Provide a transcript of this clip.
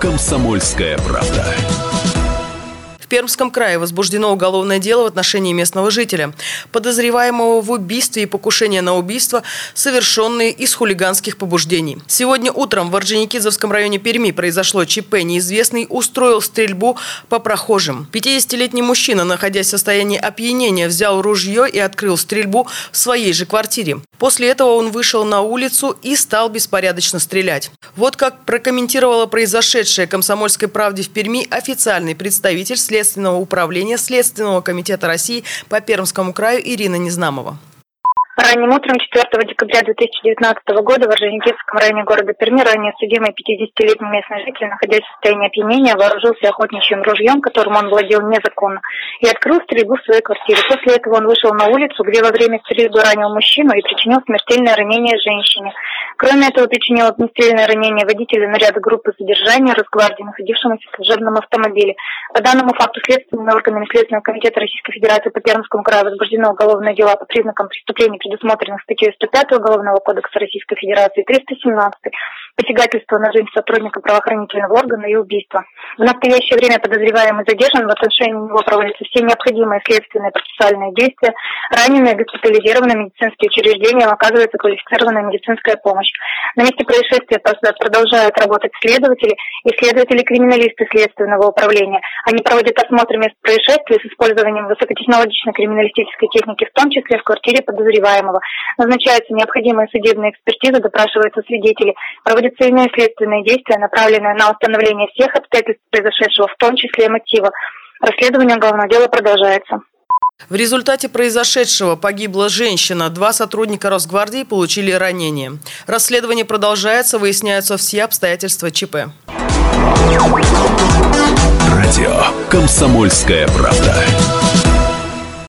«Комсомольская правда». В Пермском крае возбуждено уголовное дело в отношении местного жителя, подозреваемого в убийстве и покушении на убийство, совершенные из хулиганских побуждений. Сегодня утром в Орджоникидзевском районе Перми произошло ЧП. Неизвестный устроил стрельбу по прохожим. 50-летний мужчина, находясь в состоянии опьянения, взял ружье и открыл стрельбу в своей же квартире. После этого он вышел на улицу и стал беспорядочно стрелять. Вот как прокомментировала произошедшее «Комсомольской правде» в Перми официальный представитель Следственного управления Следственного комитета России по Пермскому краю Ирина Незнамова. Ранним утром 4 декабря 2019 года в Орджоникидзевском районе города Перми ранее судимый 50-летний местный житель, находясь в состоянии опьянения, вооружился охотничьим ружьем, которым он владел незаконно, и открыл стрельбу в своей квартире. После этого он вышел на улицу, где во время стрельбы ранил мужчину и причинил смертельное ранение женщине. Кроме этого, причинил огнестрельное ранение водителю наряда группы задержания Росгвардии, находившемуся в служебном автомобиле. По данному факту следственными органами Следственного комитета Российской Федерации по Пермскому краю возбуждено уголовное дело по признакам преступлений, предусмотренных статьей 105 Уголовного кодекса Российской Федерации, 317 посягательство на жизнь сотрудника правоохранительного органа и убийство. В настоящее время подозреваемый задержан, в отношении него проводятся все необходимые следственные процессуальные действия. Раненые госпитализированы в медицинские учреждения, оказывается квалифицированная медицинская помощь. На месте происшествия продолжают работать следователи и следователи-криминалисты Следственного управления. Они проводят осмотр мест происшествия с использованием высокотехнологичной криминалистической техники, в том числе в квартире подозреваемого. Назначаются необходимые судебные экспертизы, допрашиваются свидетели, проводятся иные следственные действия, направленные на установление всех обстоятельств произошедшего, в том числе и мотива. Расследование уголовного дела продолжается. В результате произошедшего погибла женщина. 2 сотрудника Росгвардии получили ранения. Расследование продолжается, выясняются все обстоятельства ЧП. Радио «Комсомольская правда».